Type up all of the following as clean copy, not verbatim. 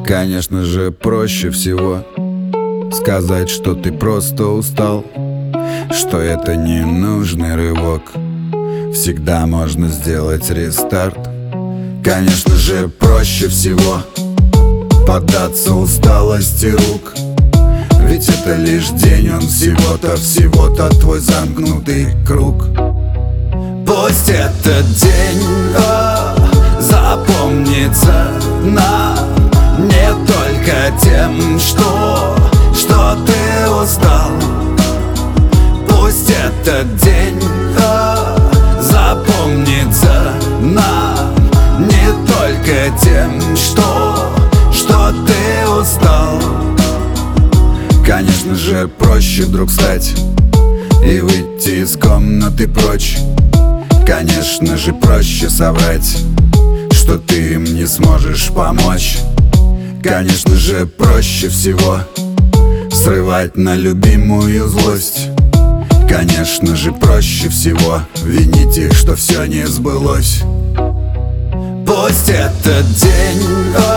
Конечно же, проще всего сказать, что ты просто устал, что это не нужный рывок, всегда можно сделать рестарт. Конечно же, проще всего поддаться усталости рук, ведь это лишь день, он всего-то твой замкнутый круг. Пусть этот день запомнится нам не только тем, что ты устал. Пусть этот день запомнится нам не только тем, что ты устал. Конечно же, проще вдруг встать и выйти из комнаты прочь. Конечно же, проще соврать, что ты им не сможешь помочь. Конечно же, проще всего срывать на любимую злость. Конечно же, проще всего винить их, что все не сбылось. Пусть этот день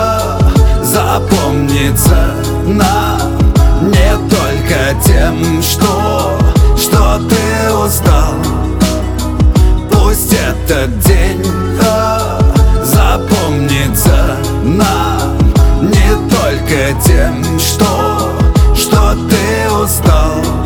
запомнится нам не только тем, что ты устал. Пусть этот день запомнится нам не только тем, что ты устал.